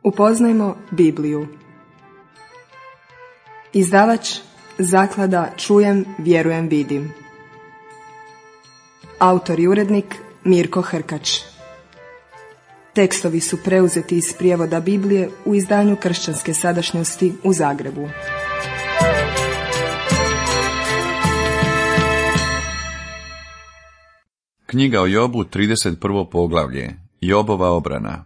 Upoznajmo Bibliju. Izdavač Zaklada Čujem, vjerujem, vidim. Autor i urednik Mirko Hrkač. Tekstovi su preuzeti iz prijevoda Biblije u izdanju Kršćanske sadašnjosti u Zagrebu. Knjiga o Jobu, 31. poglavlje. Jobova obrana.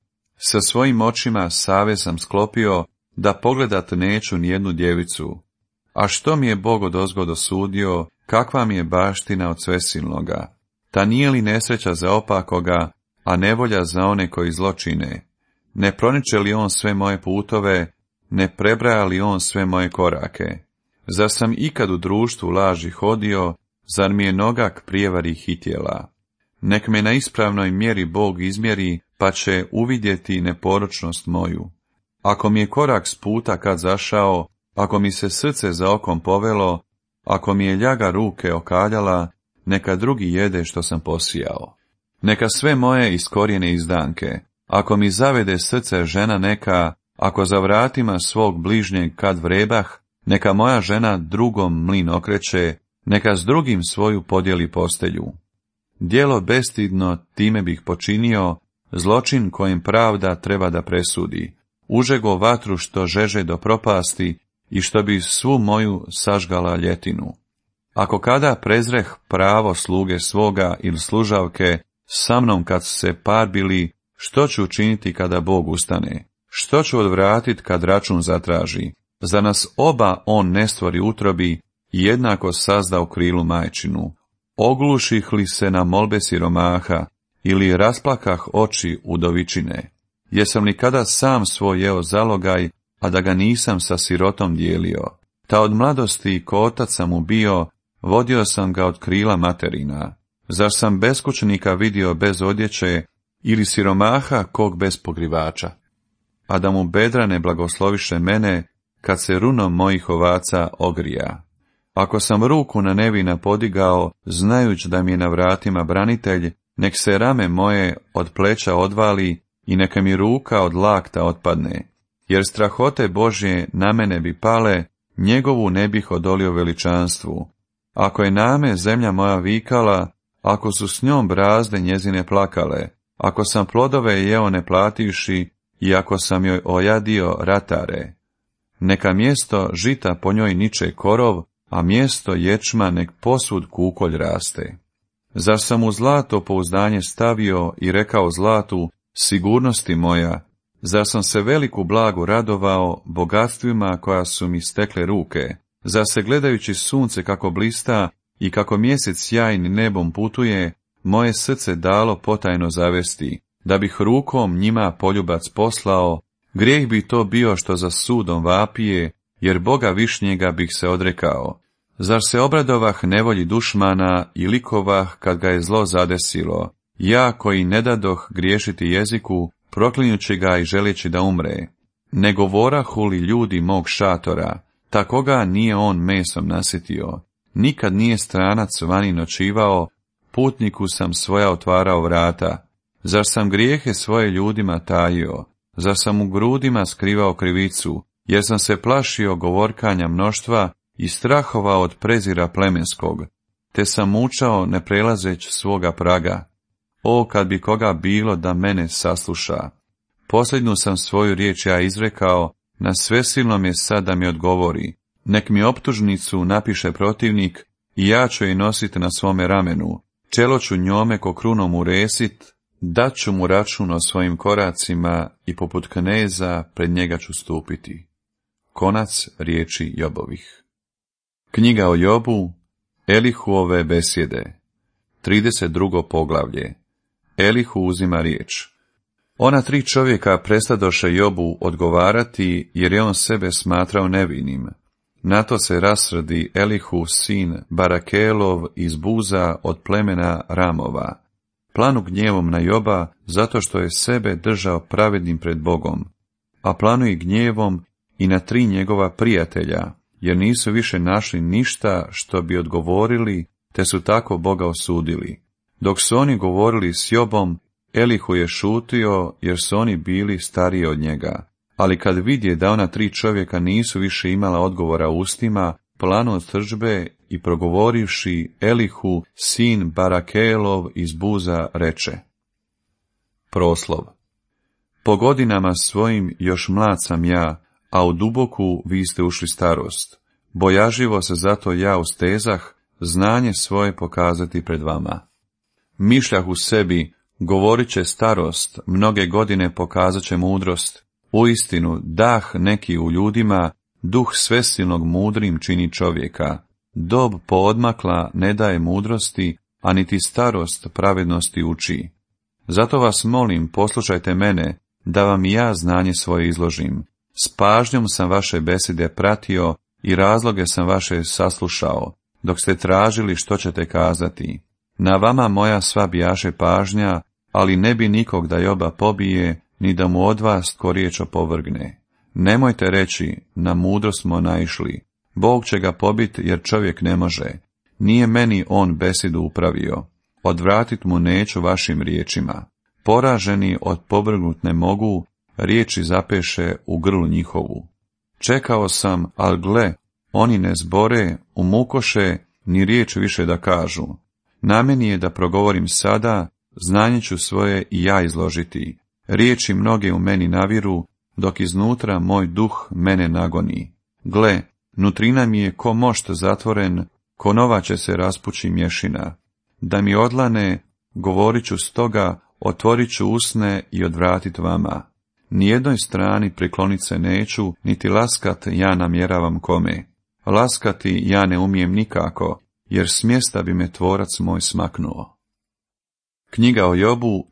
Sa svojim očima savez sam sklopio, da pogledat neću nijednu djevicu. A što mi je Bog odozgo dosudio, kakva mi je baština od svesilnoga? Ta nije li nesreća za opakoga, a nevolja za one koji zlo čine? Ne proniče li on sve moje putove, ne prebraja li on sve moje korake? Zar sam ikad u društvu laži hodio, zar mi je nogak prijevari hitjela? Nek me na ispravnoj mjeri Bog izmjeri, pa će uvidjeti neporočnost moju. Ako mi je korak s puta kad zašao, ako mi se srce za okom povelo, ako mi je ljaga ruke okaljala, neka drugi jede što sam posijao. Neka sve moje iskorijene izdanke, ako mi zavede srce žena neka, ako za vratima svog bližnjeg kad vrebah, neka moja žena drugom mlin okreće, neka s drugim svoju podijeli postelju. Djelo bestidno time bih počinio, zločin kojem pravda treba da presudi, užego vatru što žeže do propasti i što bi svu moju sažgala ljetinu. Ako kada prezreh pravo sluge svoga ili služavke, sa mnom kad su se parbili, što ću učiniti kada Bog ustane? Što ću odvratit kad račun zatraži? Za nas oba on ne stvori utrobi i jednako sazda u krilu majčinu. Ogluših li se na molbe siromaha ili rasplakah oči udovičine? Jesam li kada sam svoj jeo zalogaj, a da ga nisam sa sirotom dijelio? Ta od mladosti ko otac sam mu bio, vodio sam ga od krila materina. Zar sam beskućnika vidio bez odjeće ili siromaha kog bez pokrivača? A da mu bedra ne blagosloviše mene, kad se runom mojih ovaca ogrija. Ako sam ruku na nevina podigao, znajući da mi je na vratima branitelj, nek se rame moje od pleća odvali i neka mi ruka od lakta otpadne. Jer strahote Božje na mene bi pale, njegovu ne bih odolio veličanstvu. Ako je name zemlja moja vikala, ako su s njom brazde njezine plakale, ako sam plodove jeo ne plativši i ako sam joj ojadio ratare. Neka mjesto žita po njoj niče korov, a mjesto ječma nek posvud kukolj raste. Zar sam u zlato pouzdanje stavio i rekao zlatu, sigurnosti moja? Zar sam se veliku blagu radovao bogatstvima koja su mi stekle ruke? Zar se gledajući sunce kako blista i kako mjesec sjajni nebom putuje, moje srce dalo potajno zavesti, da bih rukom njima poljubac poslao? Grijeh bi to bio što za sudom vapije, jer Boga višnjega bih se odrekao. Zar se obradovah nevolji dušmana i likovah kad ga je zlo zadesilo? Ja koji ne dadoh griješiti jeziku, proklinjući ga i želeći da umre. Ne govorahu li ljudi mog šatora, takoga nije on mesom nasitio. Nikad nije stranac vani noćivao, putniku sam svoja otvarao vrata. Zar sam grijehe svoje ljudima tajio? Zar sam u grudima skrivao krivicu? Jer sam se plašio govorkanja mnoštva i strahovao od prezira plemenskog, te sam mučao ne prelazeć svoga praga. O, kad bi koga bilo da mene sasluša! Posljednju sam svoju riječ ja izrekao, na svesilnom je sad da mi odgovori. Nek mi optužnicu napiše protivnik i ja ću je nositi na svome ramenu. Čelo ću njome ko krunom uresit, dat ću mu račun o svojim koracima i poput kneza pred njega ću stupiti. Konac riječi Jobovih. Knjiga o Jobu, Elihuove besjede, 32. poglavlje. Elihu uzima riječ. Ona 3 čovjeka prestadoše Jobu odgovarati, jer je on sebe smatrao nevinim. Na to se rasrdi Elihu sin Barakelov iz Buza od plemena Ramova. Planu gnjevom na Joba zato što je sebe držao pravednim pred Bogom, a planu i gnjevom i na 3 njegova prijatelja, jer nisu više našli ništa što bi odgovorili, te su tako Boga osudili. Dok su oni govorili s Jobom, Elihu je šutio, jer su oni bili stariji od njega. Ali kad vidje da ona 3 čovjeka nisu više imala odgovora ustima, planu od srdžbe i progovorivši, Elihu, sin Barakelov iz Buza, reče. Proslov. Po godinama svojim još mlad sam ja, a u duboku vi ste ušli starost. Bojažljivo se zato ja ustezah, znanje svoje pokazati pred vama. Mišljah u sebi, govorit će starost, mnoge godine pokazat će mudrost. Uistinu, dah neki u ljudima, duh svesilnog mudrim čini čovjeka. Dob poodmakla ne daje mudrosti, a niti starost pravednosti uči. Zato vas molim, poslušajte mene, da vam i ja znanje svoje izložim. S pažnjom sam vaše besede pratio i razloge sam vaše saslušao, dok ste tražili što ćete kazati. Na vama moja sva bijaše pažnja, ali ne bi nikog da Joba pobije, ni da mu od vas ko riječ opovrgne. Nemojte reći, na mudro smo naišli. Bog će ga pobiti, jer čovjek ne može. Nije meni on besedu upravio. Odvratit mu neću vašim riječima. Poraženi od povrgnut ne mogu, riječi zapeše u grlu njihovu. Čekao sam, al gle, oni ne zbore, umukoše, ni riječ više da kažu. Na meni je da progovorim sada, znanje ću svoje i ja izložiti. Riječi mnoge u meni naviru, dok iznutra moj duh mene nagoni. Gle, nutrina mi je ko mošt zatvoren, ko nova će se raspući mješina. Da mi odlane, govorit ću stoga, otvorit ću usne i odvratit vama. Nijednoj strani priklonit se neću, niti laskat ja namjeravam kome. Laskati ja ne umijem nikako, jer s mjesta bi me tvorac moj smaknuo. Knjiga o Jobu,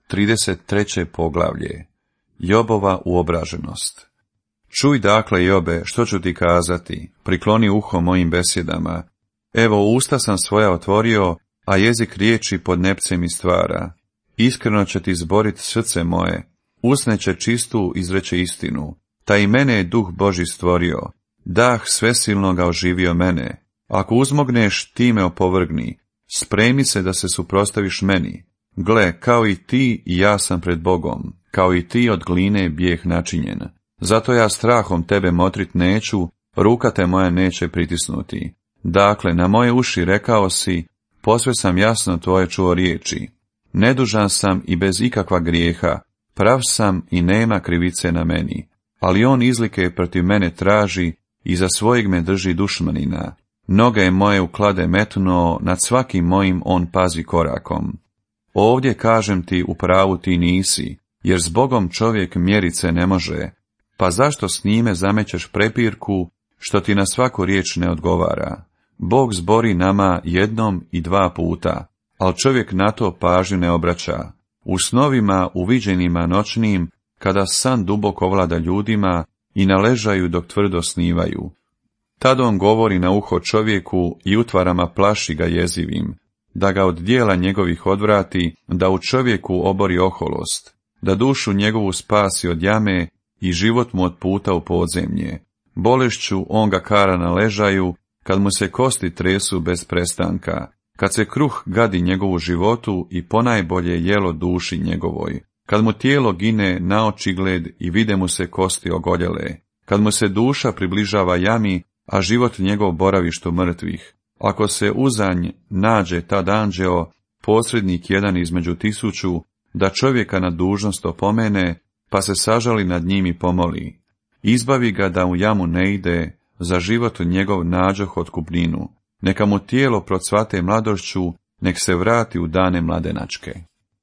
33. poglavlje. Jobova uobraženost. Čuj dakle, Jobe, što ću ti kazati, prikloni uho mojim besjedama. Evo, usta sam svoja otvorio, a jezik riječi pod nepcem stvara. Iskreno će ti zborit srce moje, usne će čistu izreće istinu. Ta i mene je duh Božji stvorio, dah svesilnoga oživio mene. Ako uzmogneš, ti me opovrgni, spremi se da se suprotstaviš meni. Gle, kao i ti i ja sam pred Bogom, kao i ti od gline bijeh načinjen. Zato ja strahom tebe motrit neću, ruka te moja neće pritisnuti. Dakle, na moje uši rekao si, posve sam jasno tvoje čuo riječi. Nedužan sam i bez ikakva grijeha, prav sam i nema krivice na meni. Ali on izlike protiv mene traži i za svojeg me drži dušmanina. Noge je moje u klade metnuo, nad svakim mojim on pazi korakom. Ovdje kažem ti, u pravu ti nisi, jer s Bogom čovjek mjerit se ne može. Pa zašto s njime zamećeš prepirku, što ti na svaku riječ ne odgovara? Bog zbori nama jednom i 2 puta, ali čovjek na to pažnju ne obraća. U snovima, u viđenjima noćnim, kada san duboko vlada ljudima i na ležaju dok tvrdo snivaju. Tad on govori na uho čovjeku i utvarama plaši ga jezivim, da ga od dijela njegovih odvrati, da u čovjeku obori oholost, da dušu njegovu spasi od jame i život mu od puta u podzemlje. Bolešću on ga kara na ležaju, kad mu se kosti tresu bez prestanka, kad se kruh gadi njegovu životu i ponajbolje jelo duši njegovoj, kad mu tijelo gine na očigled i vide mu se kosti ogoljele, kad mu se duša približava jami, a život njegov boravištu mrtvih. Ako se uzanj nađe tad anđeo, posrednik jedan između 1000, da čovjeka na dužnost opomene, pa se sažali nad njim i pomoli. Izbavi ga da u jamu ne ide, za život njegov nađoh otkupninu. Neka mu tijelo procvate mladošću, nek se vrati u dane mladenačke.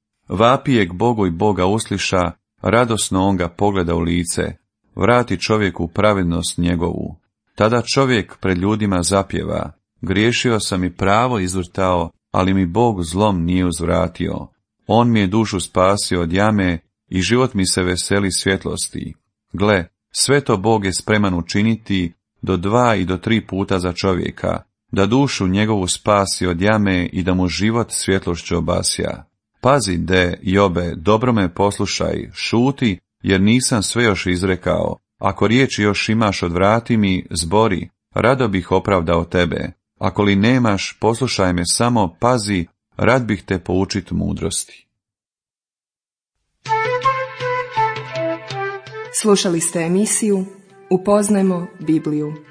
Vapije k Bogu i Boga usliša, radosno on ga pogleda u lice, vrati čovjeku pravednost njegovu. Tada čovjek pred ljudima zapjeva, griješio sam i pravo izvrtao, ali mi Bog zlom nije uzvratio. On mi je dušu spasio od jame i život mi se veseli svjetlosti. Gle, sve to Bog je spreman učiniti do 2 i do 3 puta za čovjeka, da dušu njegovu spasi od jame i da mu život svjetlošću obasja. Pazi, de, Jobe, dobro me poslušaj, šuti, jer nisam sve još izrekao. Ako riječi još imaš, odvrati mi, zbori, rado bih opravdao tebe. Ako li nemaš, poslušaj me samo, pazi, rad bih te poučit mudrosti. Slušali ste emisiju Upoznajmo Bibliju.